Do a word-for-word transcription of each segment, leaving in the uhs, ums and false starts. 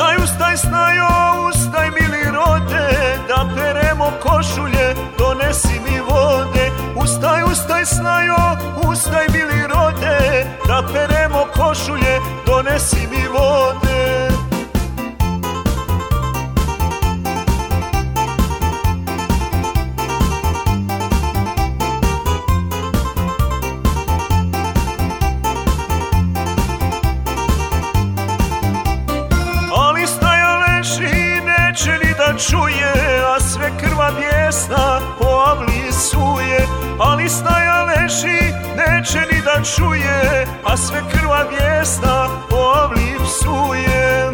Ustaj, ustaj snajo, ustaj mili rode, da peremo košulje, donesi mi vode. Ustaj, ustaj snajo, ustaj mili rode, da peremo košulje, donesi mi vode. Čuje, a sve krva bijesna po avliji suje. Ali snaja leži, neće ni da čuje, a sve krva bijesna po avliji psuje.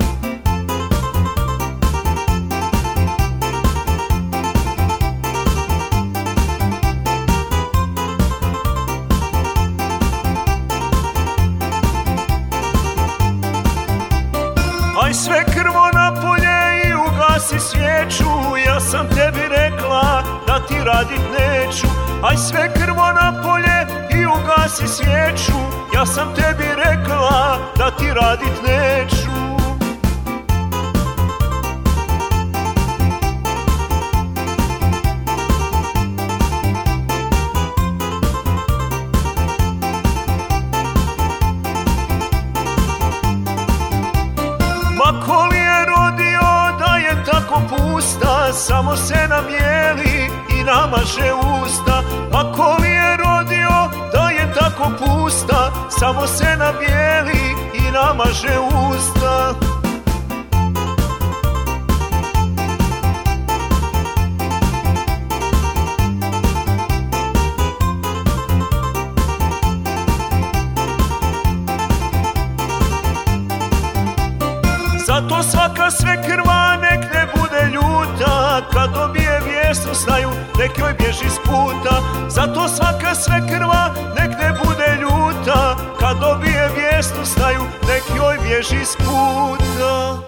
Aj sve krvo napolje, ugasi svijeću, ja sam tebi rekla da ti radit neću. Aj sve krvo napolje i ugasi svijeću, ja sam tebi rekla da ti radit neću. Ma ko li je rodio da je tako pusta, samo se namijeli i namaže usta. Ma ko li je rodio da je tako pusta, samo se namijeli i namaže usta. Zato svaka svekrva nek ne bude ljuta, kad dobije vijest o snaju, nek joj bježi s puta. Zato svaka svekrva nek ne bude ljuta, kad dobije vijest o snaju, nek joj bježi s puta.